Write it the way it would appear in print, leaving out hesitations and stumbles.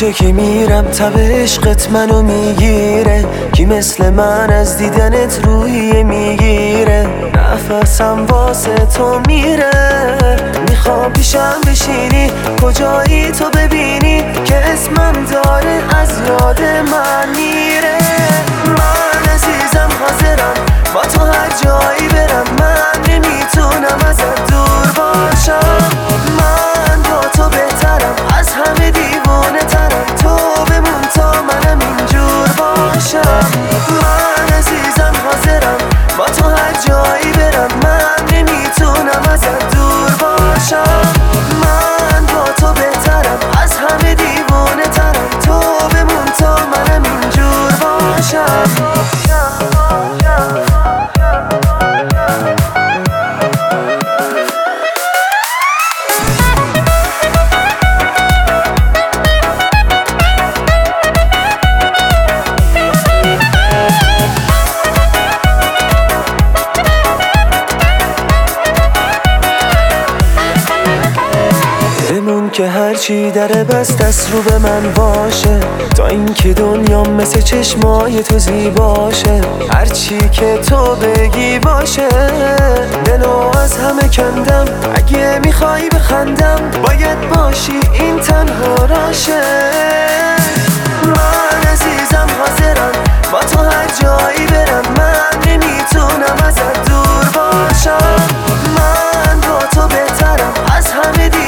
جا که میرم تب عشقت منو میگیره، کی مثل من از دیدنت روحیه میگیره، نفسم واسه تو میره، میخوام پیشم بشینی کجایی تو ببینی که اسمم داره از یاد من میره. من عزیزم حاضرم با تو هر جایی برم، من نمیتونم ازت دور باشم، من با تو بهترم از همه دیوانه ترم، تو بمون تا منم اینجور باشم. من عزیزم حاضرم با تو هر جایی برم، من نمیتونم ازت دور باشم، من با تو بهترم از همه دیوانه ترم، تو بمون تا منم اینجور باشم. بمون که هرچی دره بست دست رو به من باشه، تا اینکه دنیا مثل چشمای تو زیباشه، هرچی که تو بگی باشه، دلو از همه کندم، اگه میخوای بخندم باید باشی این تنها راشه. من عزیزم حاضرم با تو هر جایی برم، من نمیتونم ازت دور باشم، من با تو بهترم از همه